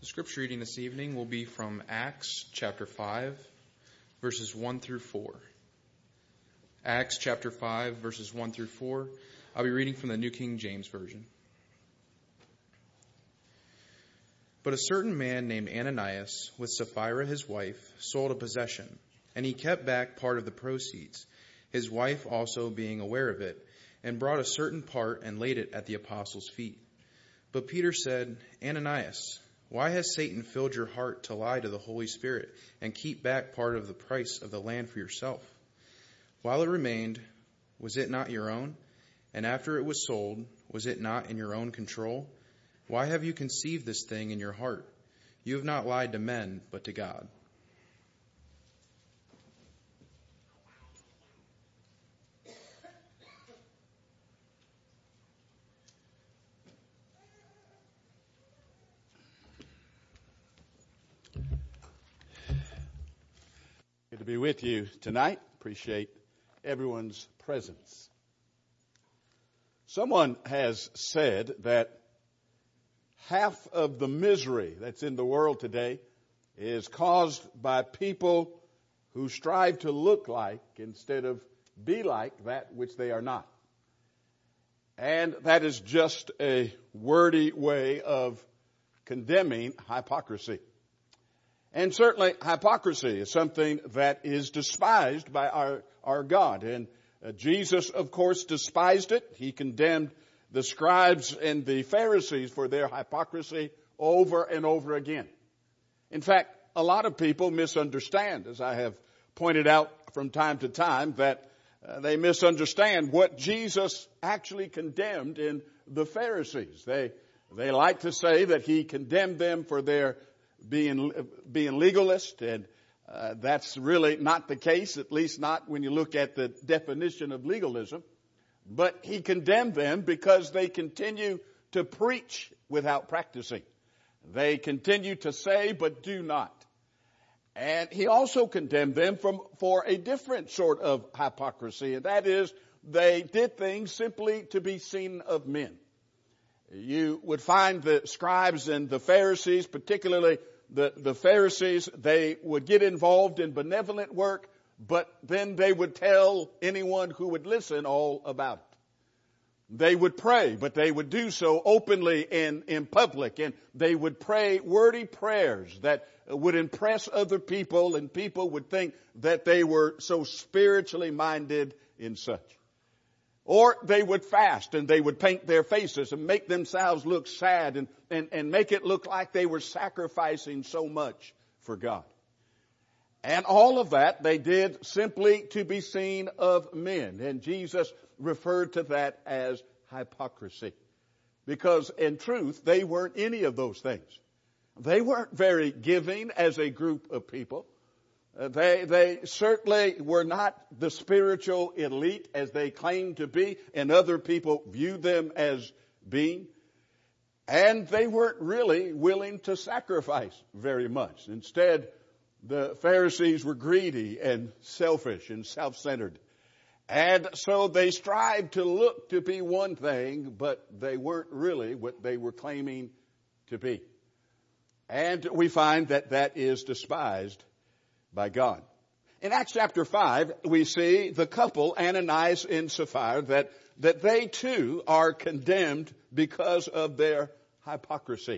The scripture reading this evening will be from Acts chapter 5, verses 1 through 4. Acts chapter 5, verses 1 through 4. I'll be reading from the New King James Version. But a certain man named Ananias, with Sapphira his wife, sold a possession, and he kept back part of the proceeds, his wife also being aware of it, and brought a certain part and laid it at the apostles' feet. But Peter said, Ananias, why has Satan filled your heart to lie to the Holy Spirit and keep back part of the price of the land for yourself? While it remained, was it not your own? And after it was sold, was it not in your own control? Why have you conceived this thing in your heart? You have not lied to men, but to God. Good to be with you tonight. Appreciate everyone's presence. Someone has said that half of the misery that's in the world today is caused by people who strive to look like instead of be like that which they are not. And that is just a wordy way of condemning hypocrisy. And certainly hypocrisy is something that is despised by our God. And Jesus, of course, despised it. He condemned the scribes and the Pharisees for their hypocrisy over and over again. In fact, a lot of people misunderstand, as I have pointed out from time to time, that they misunderstand what Jesus actually condemned in the Pharisees. They like to say that he condemned them for their being legalist, and that's really not the case, at least not when you look at the definition of legalism. But he condemned them because they continue to preach without practicing. They continue to say but do not. And he also condemned them for a different sort of hypocrisy, and that is they did things simply to be seen of men. You would find the scribes and the Pharisees, particularly the Pharisees, they would get involved in benevolent work, but then they would tell anyone who would listen all about it. They would pray, but they would do so openly in public, and they would pray wordy prayers that would impress other people, and people would think that they were so spiritually minded in such. Or they would fast and they would paint their faces and make themselves look sad and make it look like they were sacrificing so much for God. And all of that they did simply to be seen of men. And Jesus referred to that as hypocrisy. Because in truth, they weren't any of those things. They weren't very giving as a group of people. They certainly were not the spiritual elite as they claimed to be, and other people viewed them as being. And they weren't really willing to sacrifice very much. Instead, the Pharisees were greedy and selfish and self-centered. And so they strived to look to be one thing, but they weren't really what they were claiming to be. And we find that that is despised by God. In Acts chapter 5, we see the couple, Ananias and Sapphira, that they too are condemned because of their hypocrisy.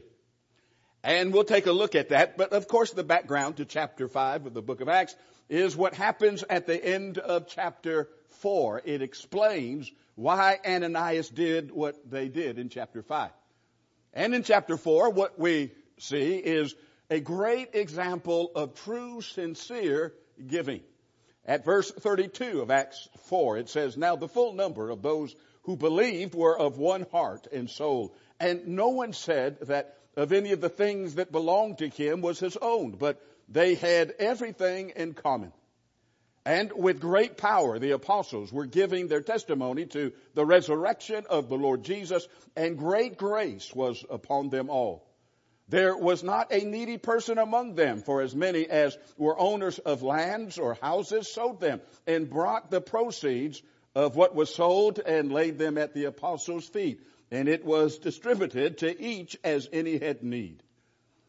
And we'll take a look at that. But of course, the background to chapter 5 of the book of Acts is what happens at the end of chapter 4. It explains why Ananias did what they did in chapter 5. And in chapter 4, what we see is a great example of true, sincere giving. At verse 32 of Acts 4, it says, Now the full number of those who believed were of one heart and soul. And no one said that of any of the things that belonged to him was his own, but they had everything in common. And with great power, the apostles were giving their testimony to the resurrection of the Lord Jesus, and great grace was upon them all. There was not a needy person among them, for as many as were owners of lands or houses sold them and brought the proceeds of what was sold and laid them at the apostles' feet. And it was distributed to each as any had need.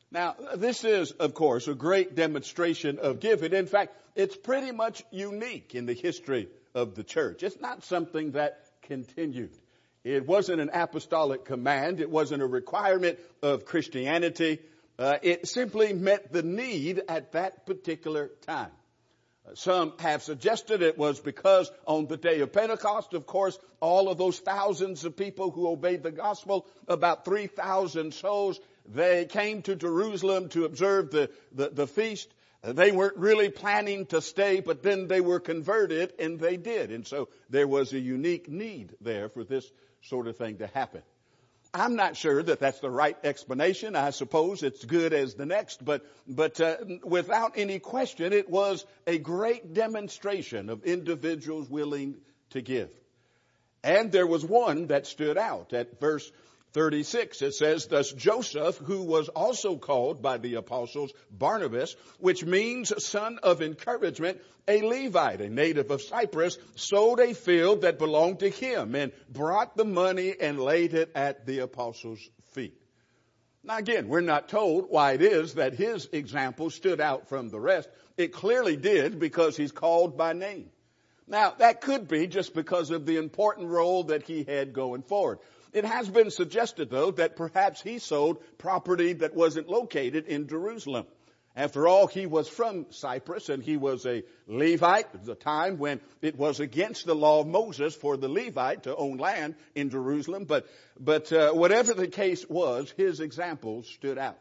Now, this is, of course, a great demonstration of giving. In fact, it's pretty much unique in the history of the church. It's not something that continued. It wasn't an apostolic command. It wasn't a requirement of Christianity. It simply met the need at that particular time. Some have suggested it was because on the day of Pentecost, of course, all of those thousands of people who obeyed the gospel, about 3,000 souls, they came to Jerusalem to observe the feast. They weren't really planning to stay, but then they were converted, and they did. And so there was a unique need there for this sort of thing to happen. I'm not sure that that's the right explanation. I suppose it's good as the next, but without any question, it was a great demonstration of individuals willing to give. And there was one that stood out. At verse 36, it says, "Thus Joseph, who was also called by the apostles Barnabas, which means son of encouragement, a Levite, a native of Cyprus, sold a field that belonged to him and brought the money and laid it at the apostles' feet." Now again, we're not told why it is that his example stood out from the rest. It clearly did because he's called by name. Now that could be just because of the important role that he had going forward. It has been suggested, though, that perhaps he sold property that wasn't located in Jerusalem. After all, he was from Cyprus and he was a Levite. It was a time when it was against the law of Moses for the Levite to own land in Jerusalem. But whatever the case was, his example stood out.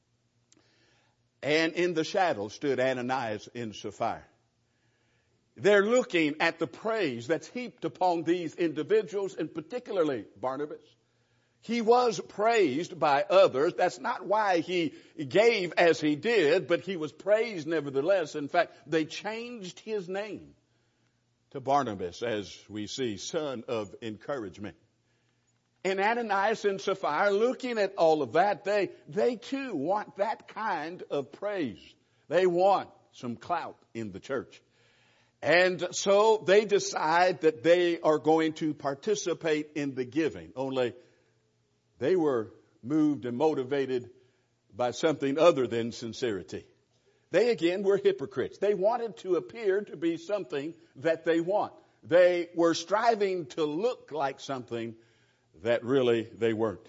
And in the shadow stood Ananias and Sapphira. They're looking at the praise that's heaped upon these individuals, and particularly Barnabas. He was praised by others. That's not why he gave as he did, but he was praised nevertheless. In fact, they changed his name to Barnabas, as we see, son of encouragement. And Ananias and Sapphira, looking at all of that, they too want that kind of praise. They want some clout in the church. And so they decide that they are going to participate in the giving. Only they were moved and motivated by something other than sincerity. They again were hypocrites. They wanted to appear to be something that they want. They were striving to look like something that really they weren't.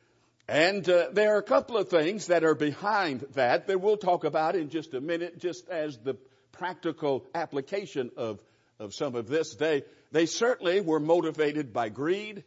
And there are a couple of things that are behind that we'll talk about in just a minute, just as the practical application of some of this. They certainly were motivated by greed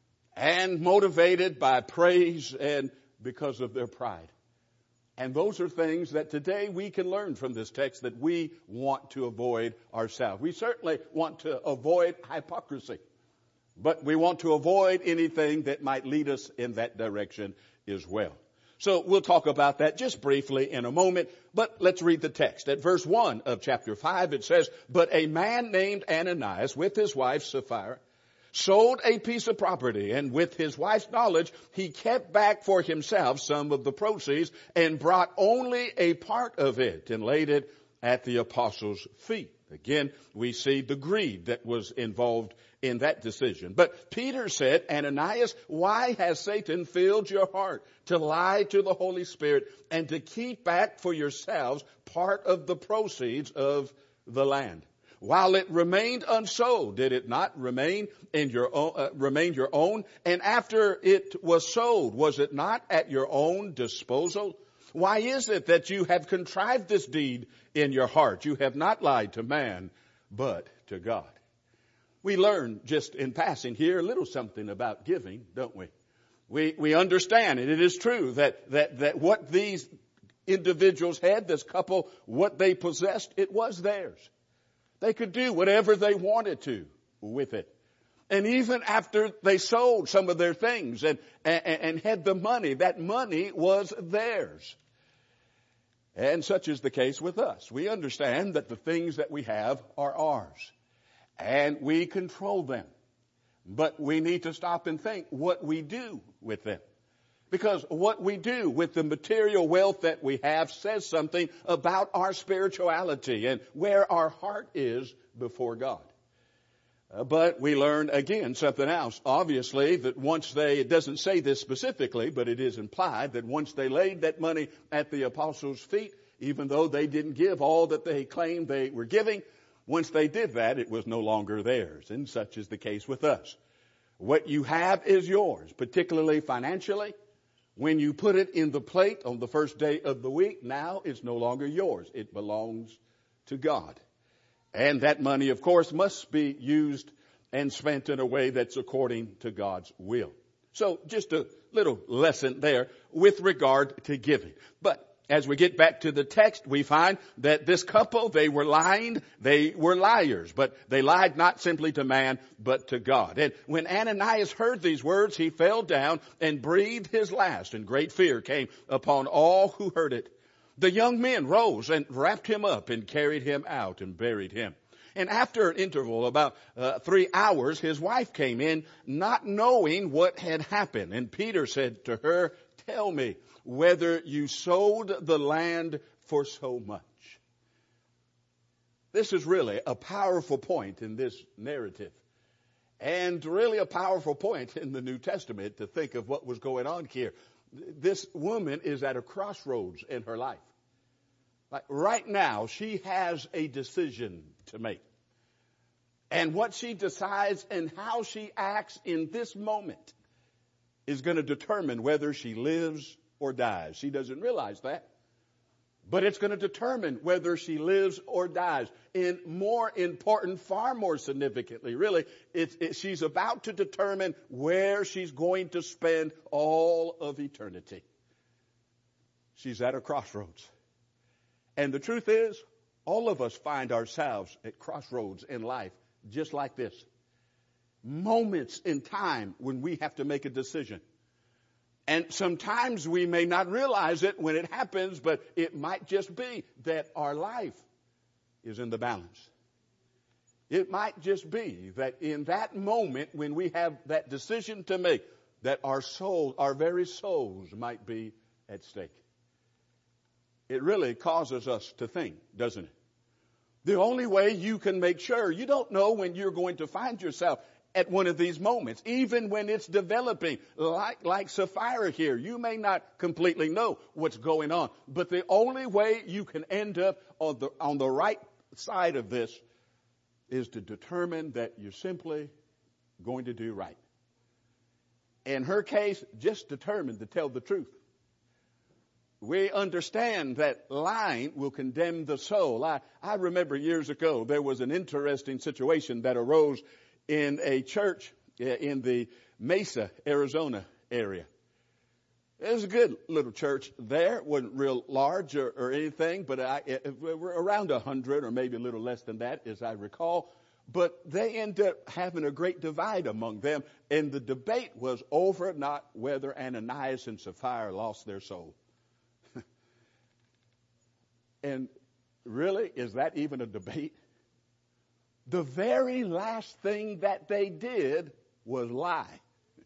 and motivated by praise and because of their pride. And those are things that today we can learn from this text that we want to avoid ourselves. We certainly want to avoid hypocrisy, but we want to avoid anything that might lead us in that direction as well. So we'll talk about that just briefly in a moment, but let's read the text. At verse 1 of chapter 5, it says, "But a man named Ananias with his wife Sapphira sold a piece of property, and with his wife's knowledge, he kept back for himself some of the proceeds and brought only a part of it and laid it at the apostles' feet." Again, we see the greed that was involved in that decision. But Peter said, "Ananias, why has Satan filled your heart to lie to the Holy Spirit and to keep back for yourselves part of the proceeds of the land? While it remained unsold, did it not remain your own? And after it was sold, was it not at your own disposal? Why is it that you have contrived this deed in your heart? You have not lied to man, but to God." We learn just in passing here a little something about giving, don't we? We understand it. It is true that what these individuals had, this couple, what they possessed, it was theirs. They could do whatever they wanted to with it. And even after they sold some of their things and had the money, that money was theirs. And such is the case with us. We understand that the things that we have are ours, and we control them. But we need to stop and think what we do with them. Because what we do with the material wealth that we have says something about our spirituality and where our heart is before God. But we learn again something else. Obviously, that once it doesn't say this specifically, but it is implied that once they laid that money at the apostles' feet, even though they didn't give all that they claimed they were giving, once they did that, it was no longer theirs. And such is the case with us. What you have is yours, particularly financially. When you put it in the plate on the first day of the week, now it's no longer yours. It belongs to God. And that money, of course, must be used and spent in a way that's according to God's will. So just a little lesson there with regard to giving. But as we get back to the text, we find that this couple, they were lying, they were liars, but they lied not simply to man, but to God. And when Ananias heard these words, he fell down and breathed his last, and great fear came upon all who heard it. The young men rose and wrapped him up and carried him out and buried him. And after an interval, about 3 hours, his wife came in, not knowing what had happened. And Peter said to her, "Tell me whether you sold the land for so much." This is really a powerful point in this narrative. And really a powerful point in the New Testament to think of what was going on here. This woman is at a crossroads in her life. Like right now, she has a decision to make. And what she decides and how she acts in this moment is going to determine whether she lives or dies. She doesn't realize that. But it's going to determine whether she lives or dies. And more important, far more significantly, really, she's about to determine where she's going to spend all of eternity. She's at a crossroads. And the truth is, all of us find ourselves at crossroads in life just like this. Moments in time when we have to make a decision. And sometimes we may not realize it when it happens, but it might just be that our life is in the balance. It might just be that in that moment when we have that decision to make, that our soul, our very souls might be at stake. It really causes us to think, doesn't it? The only way you can make sure, you don't know when you're going to find yourself at one of these moments, even when it's developing, like Sapphira here. You may not completely know what's going on, but the only way you can end up on the right side of this is to determine that you're simply going to do right. In her case, just determined to tell the truth. We understand that lying will condemn the soul. I remember years ago, there was an interesting situation that arose in a church in the Mesa, Arizona area. It was a good little church there. It wasn't real large or anything, but around 100 or maybe a little less than that, as I recall. But they ended up having a great divide among them, and the debate was over not whether Ananias and Sapphira lost their soul. And really, is that even a debate? The very last thing that they did was lie.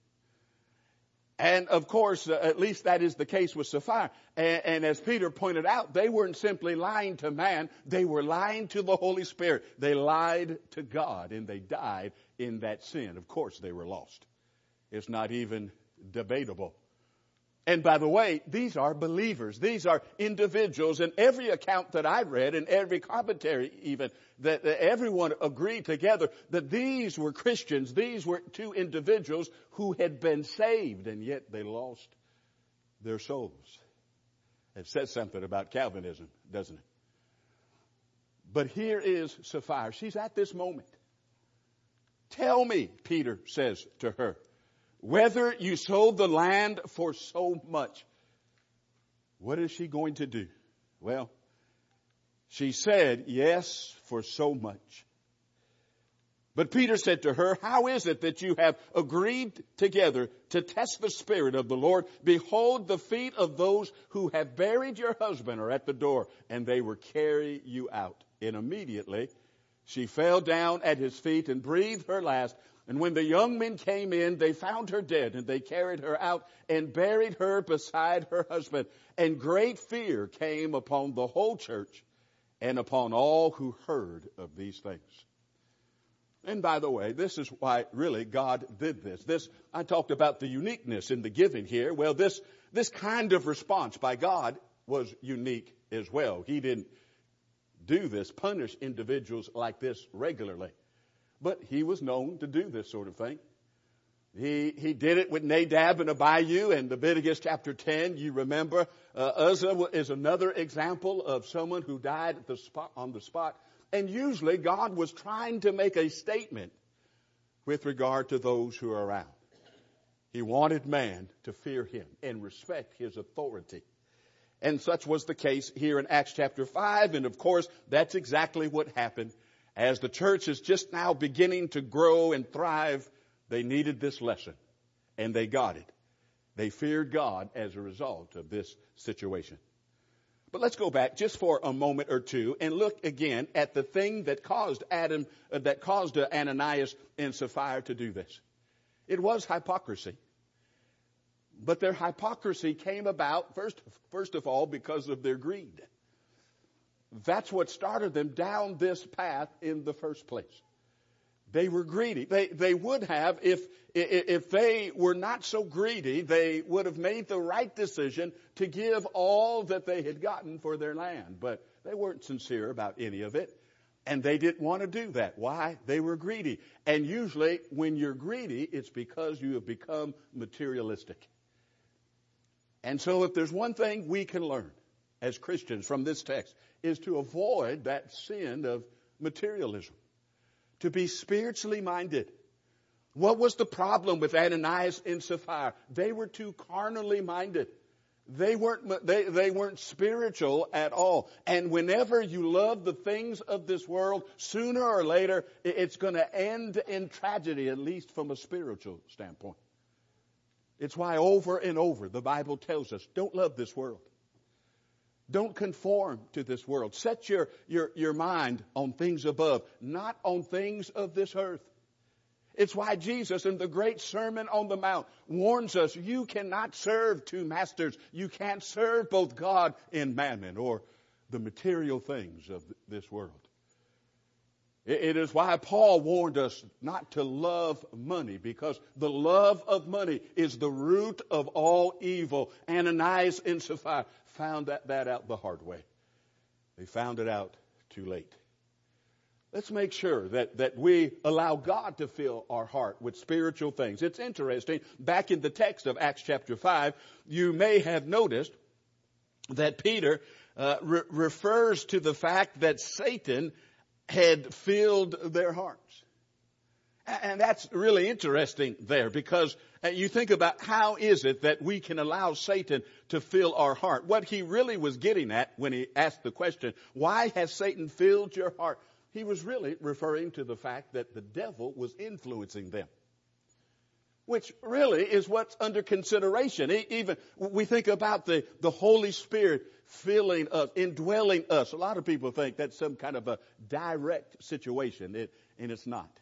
And of course, at least that is the case with Sapphira. And as Peter pointed out, they weren't simply lying to man, they were lying to the Holy Spirit. They lied to God, and they died in that sin. Of course, they were lost. It's not even debatable. And by the way, these are believers. These are individuals. And every account that I read, and every commentary even, that everyone agreed together that these were Christians. These were two individuals who had been saved, and yet they lost their souls. It says something about Calvinism, doesn't it? But here is Sapphira. She's at this moment. "Tell me," Peter says to her, "whether you sold the land for so much." What is she going to do? Well, she said, "Yes, for so much." But Peter said to her, "How is it that you have agreed together to test the Spirit of the Lord? Behold, the feet of those who have buried your husband are at the door, and they will carry you out." And immediately she fell down at his feet and breathed her last. And when the young men came in, they found her dead, and they carried her out and buried her beside her husband. And great fear came upon the whole church and upon all who heard of these things. And by the way, this is why really God did this. I talked about the uniqueness in the giving here. Well, this kind of response by God was unique as well. He didn't do this, punish individuals like this regularly. But he was known to do this sort of thing. He did it with Nadab and Abihu in Leviticus chapter 10. You remember, Uzzah is another example of someone who died on the spot. And usually God was trying to make a statement with regard to those who are around. He wanted man to fear him and respect his authority. And such was the case here in Acts chapter 5. And of course, that's exactly what happened. As the church is just now beginning to grow and thrive, they needed this lesson. And they got it. They feared God as a result of this situation. But let's go back just for a moment or two and look again at the thing that caused Ananias and Sapphira to do this. It was hypocrisy. But their hypocrisy came about, first of all, because of their greed. That's what started them down this path in the first place. They were greedy. They would have, if they were not so greedy, they would have made the right decision to give all that they had gotten for their land. But they weren't sincere about any of it. And they didn't want to do that. Why? They were greedy. And usually when you're greedy, it's because you have become materialistic. And so if there's one thing we can learn as Christians from this text, is to avoid that sin of materialism. To be spiritually minded. What was the problem with Ananias and Sapphira? They were too carnally minded. They weren't spiritual at all. And whenever you love the things of this world, sooner or later, it's going to end in tragedy, at least from a spiritual standpoint. It's why over and over the Bible tells us, don't love this world. Don't conform to this world. Set your mind on things above, not on things of this earth. It's why Jesus in the great Sermon on the Mount warns us, you cannot serve two masters. You can't serve both God and mammon or the material things of this world. It is why Paul warned us not to love money, because the love of money is the root of all evil. Ananias and Sapphira found that out the hard way. They found it out too late. Let's make sure that we allow God to fill our heart with spiritual things. It's interesting, back in the text of Acts chapter 5, you may have noticed that Peter refers to the fact that Satan had filled their hearts. And that's really interesting there, because you think about how is it that we can allow Satan to fill our heart. What he really was getting at when he asked the question, why has Satan filled your heart? He was really referring to the fact that the devil was influencing them, which really is what's under consideration. Even we think about the Holy Spirit filling us, indwelling us. A lot of people think that's some kind of a direct situation, and it's not.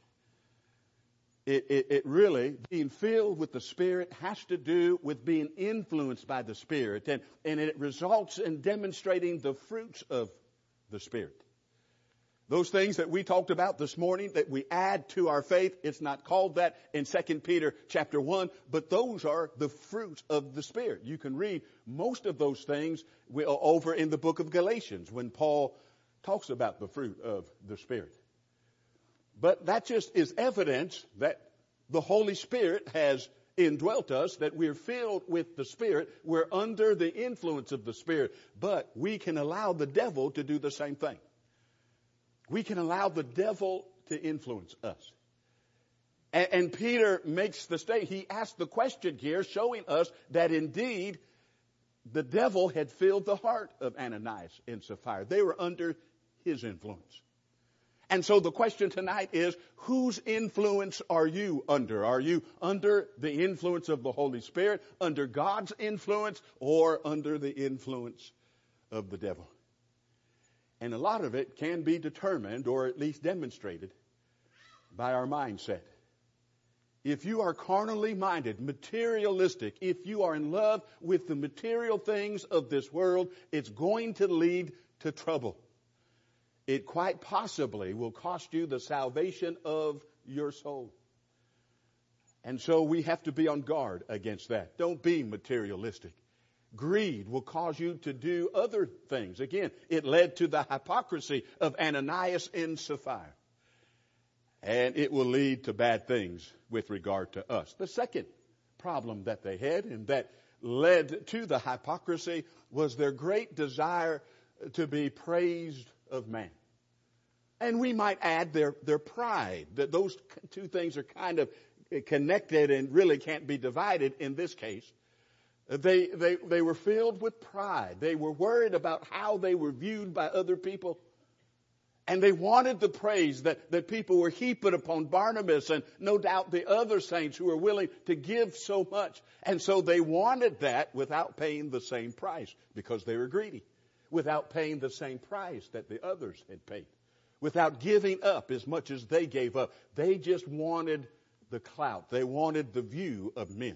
It really, being filled with the Spirit has to do with being influenced by the Spirit, and it results in demonstrating the fruits of the Spirit. Those things that we talked about this morning that we add to our faith, it's not called that in 2 Peter chapter 1, but those are the fruits of the Spirit. You can read most of those things over in the book of Galatians when Paul talks about the fruit of the Spirit. But that just is evidence that the Holy Spirit has indwelt us, that we're filled with the Spirit. We're under the influence of the Spirit, but we can allow the devil to do the same thing. We can allow the devil to influence us. And Peter makes the statement, he asked the question here, showing us that indeed the devil had filled the heart of Ananias and Sapphira. They were under his influence. And so the question tonight is, whose influence are you under? Are you under the influence of the Holy Spirit, under God's influence, or under the influence of the devil? And a lot of it can be determined, or at least demonstrated, by our mindset. If you are carnally minded, materialistic, if you are in love with the material things of this world, it's going to lead to trouble. It quite possibly will cost you the salvation of your soul. And so we have to be on guard against that. Don't be materialistic. Greed will cause you to do other things. Again, it led to the hypocrisy of Ananias and Sapphira. And it will lead to bad things with regard to us. The second problem that they had and that led to the hypocrisy was their great desire to be praised of man. And we might add their pride, that those two things are kind of connected and really can't be divided in this case. They were filled with pride. They were worried about how they were viewed by other people. And they wanted the praise that people were heaping upon Barnabas and no doubt the other saints who were willing to give so much. And so they wanted that without paying the same price because they were greedy. Without paying the same price that the others had paid. Without giving up as much as they gave up. They just wanted the clout. They wanted the view of men.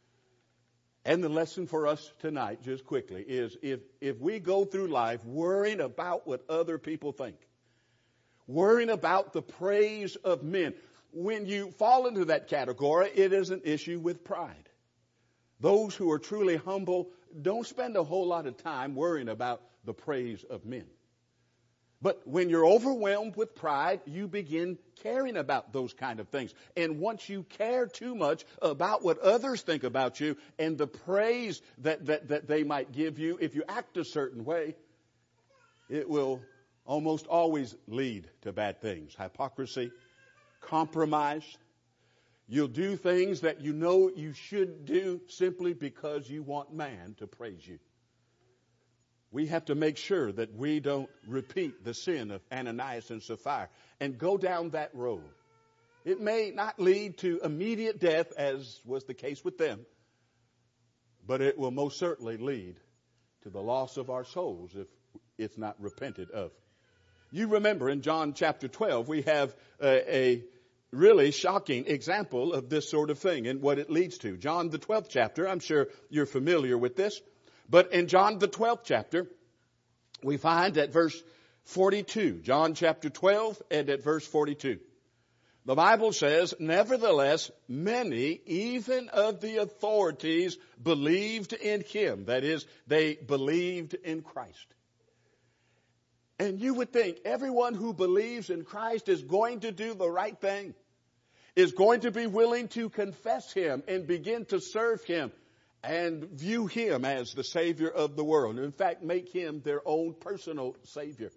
And the lesson for us tonight, just quickly, is if we go through life worrying about what other people think, worrying about the praise of men, when you fall into that category, it is an issue with pride. Those who are truly humble don't spend a whole lot of time worrying about the praise of men. But when you're overwhelmed with pride, you begin caring about those kind of things. And once you care too much about what others think about you and the praise that they might give you, if you act a certain way, it will almost always lead to bad things. Hypocrisy, compromise. You'll do things that you know you should do simply because you want man to praise you. We have to make sure that we don't repeat the sin of Ananias and Sapphira and go down that road. It may not lead to immediate death, as was the case with them, but it will most certainly lead to the loss of our souls if it's not repented of. You remember in John chapter 12, we have a really shocking example of this sort of thing and what it leads to. John the 12th chapter, I'm sure you're familiar with this. But in John the 12th chapter, we find at verse 42, John chapter 12 and at verse 42. The Bible says, nevertheless, many, even of the authorities, believed in him. That is, they believed in Christ. And you would think everyone who believes in Christ is going to do the right thing, is going to be willing to confess him and begin to serve him and view him as the Savior of the world. In fact, make him their own personal Savior.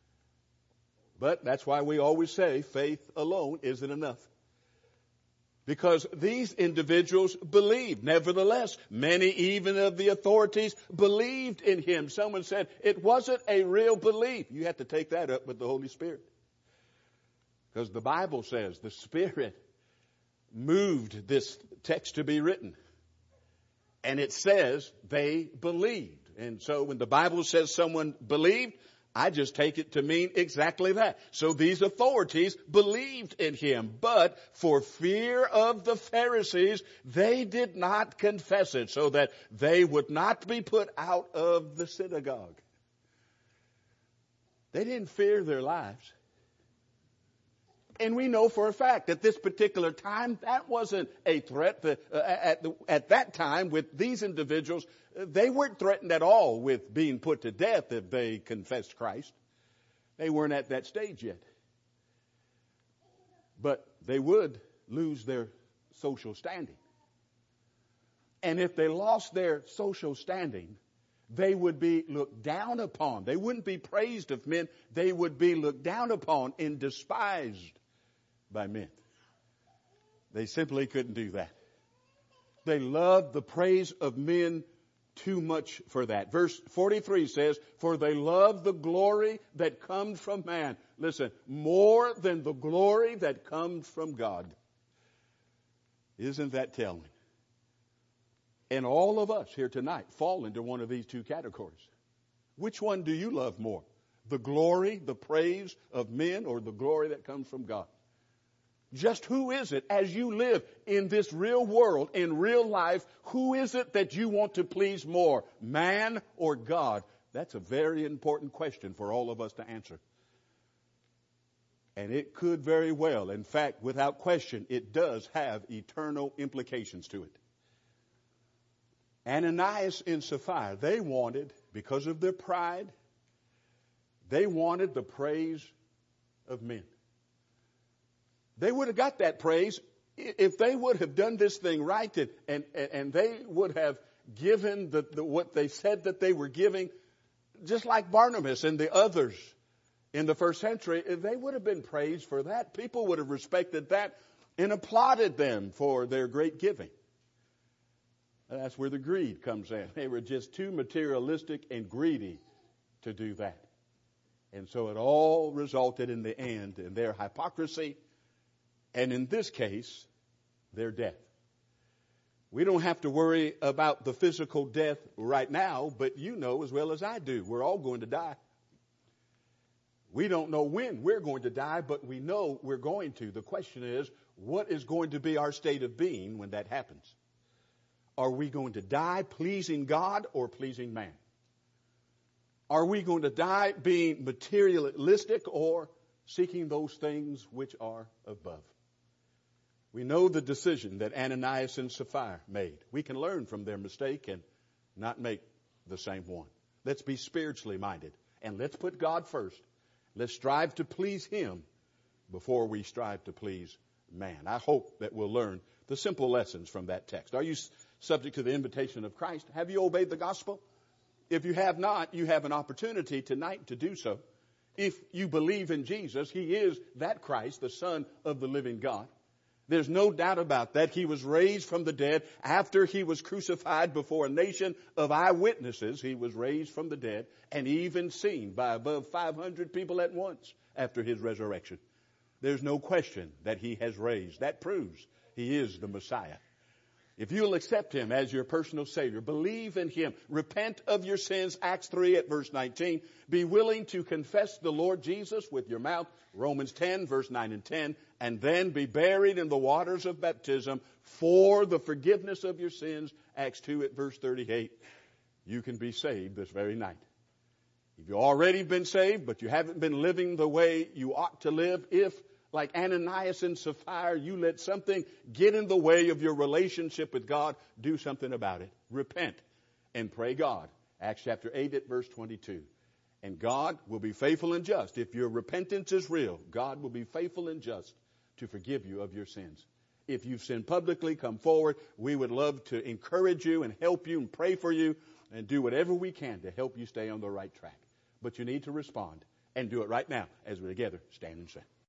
But that's why we always say faith alone isn't enough. Because these individuals believed. Nevertheless, many even of the authorities believed in him. Someone said it wasn't a real belief. You have to take that up with the Holy Spirit. Because the Bible says the Spirit moved this text to be written. And it says they believed. And so when the Bible says someone believed, I just take it to mean exactly that. So these authorities believed in him. But for fear of the Pharisees, they did not confess it so that they would not be put out of the synagogue. They didn't fear their lives. And we know for a fact at this particular time, that wasn't a threat. At that time, with these individuals, they weren't threatened at all with being put to death if they confessed Christ. They weren't at that stage yet. But they would lose their social standing. And if they lost their social standing, they would be looked down upon. They wouldn't be praised of men. They would be looked down upon and despised by men. They simply couldn't do that. They loved the praise of men too much for that. Verse 43 says, for they love the glory that comes from man. Listen, more than the glory that comes from God. Isn't that telling? And all of us here tonight fall into one of these two categories. Which one do you love more? The glory, the praise of men, or the glory that comes from God? Just who is it as you live in this real world, in real life, who is it that you want to please more, man or God? That's a very important question for all of us to answer. And it could very well, in fact, without question, it does have eternal implications to it. Ananias and Sapphira, they wanted, because of their pride, they wanted the praise of men. They would have got that praise if they would have done this thing right, and they would have given what they said that they were giving, just like Barnabas and the others in the first century. If they would have been praised for that, people would have respected that and applauded them for their great giving. And that's where the greed comes in. They were just too materialistic and greedy to do that. And so it all resulted in the end in their hypocrisy, and in this case, their death. We don't have to worry about the physical death right now, but you know as well as I do, we're all going to die. We don't know when we're going to die, but we know we're going to. The question is, what is going to be our state of being when that happens? Are we going to die pleasing God or pleasing man? Are we going to die being materialistic or seeking those things which are above? We know the decision that Ananias and Sapphira made. We can learn from their mistake and not make the same one. Let's be spiritually minded, and let's put God first. Let's strive to please Him before we strive to please man. I hope that we'll learn the simple lessons from that text. Are you subject to the invitation of Christ? Have you obeyed the gospel? If you have not, you have an opportunity tonight to do so. If you believe in Jesus, He is that Christ, the Son of the living God. There's no doubt about that. He was raised from the dead after He was crucified before a nation of eyewitnesses. He was raised from the dead and even seen by above 500 people at once after His resurrection. There's no question that He has raised. That proves He is the Messiah. If you'll accept Him as your personal Savior, believe in Him, repent of your sins, Acts 3 at verse 19, be willing to confess the Lord Jesus with your mouth, Romans 10 verse 9 and 10, and then be buried in the waters of baptism for the forgiveness of your sins, Acts 2 at verse 38, you can be saved this very night. If you've already been saved, but you haven't been living the way you ought to live, if like Ananias and Sapphira, you let something get in the way of your relationship with God, do something about it. Repent and pray God. Acts chapter 8 at verse 22. And God will be faithful and just. If your repentance is real, God will be faithful and just to forgive you of your sins. If you've sinned publicly, come forward. We would love to encourage you and help you and pray for you and do whatever we can to help you stay on the right track. But you need to respond and do it right now as we together stand and sing.